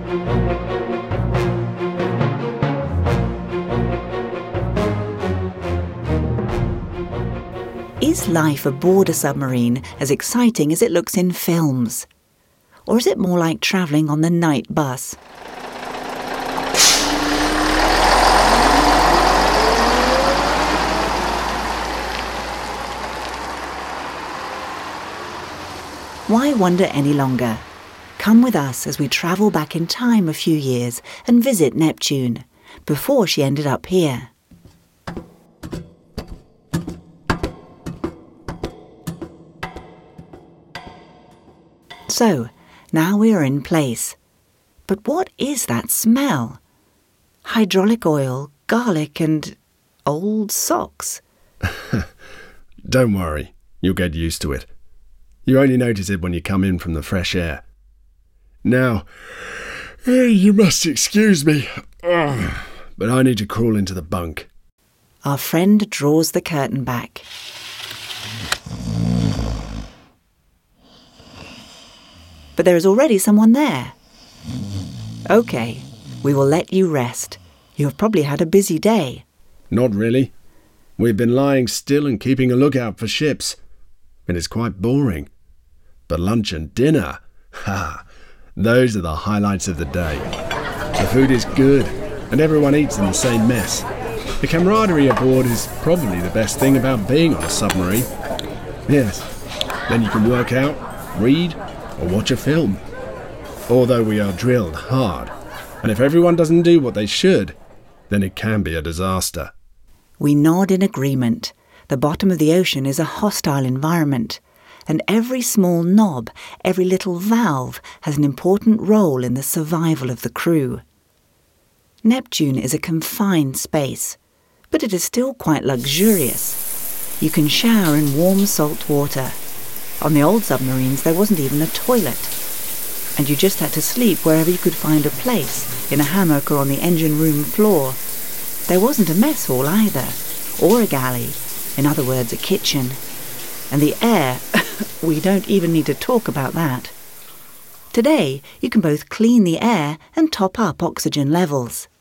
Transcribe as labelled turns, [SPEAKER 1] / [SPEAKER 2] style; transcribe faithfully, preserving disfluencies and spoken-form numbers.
[SPEAKER 1] Is life aboard a submarine as exciting as it looks in films? Or is it more like travelling on the night bus? Why wonder any longer? Come with us as we travel back in time a few years and visit Neptune, before she ended up here. So, now we are in place. But what is that smell? Hydraulic oil, garlic and old socks.
[SPEAKER 2] Don't worry, you'll get used to it. You only notice it when you come in from the fresh air. Now, you must excuse me, but I need to crawl into the bunk.
[SPEAKER 1] Our friend draws the curtain back. But there is already someone there. OK, we will let you rest. You have probably had a busy day.
[SPEAKER 2] Not really. We've been lying still and keeping a lookout for ships. And it's quite boring. But lunch and dinner, ha, those are the highlights of the day. The food is good, and everyone eats in the same mess. The camaraderie aboard is probably the best thing about being on a submarine. Yes, then you can work out, read, or watch a film. Although we are drilled hard, and if everyone doesn't do what they should, then it can be a disaster.
[SPEAKER 1] We nod in agreement. The bottom of the ocean is a hostile environment, and every small knob, every little valve has an important role in the survival of the crew. Neptune is a confined space, but it is still quite luxurious. You can shower in warm salt water. On the old submarines, there wasn't even a toilet. And you just had to sleep wherever you could find a place, in a hammock or on the engine room floor. There wasn't a mess hall either, or a galley, in other words, a kitchen. And the air, we don't even need to talk about that. Today, you can both clean the air and top up oxygen levels.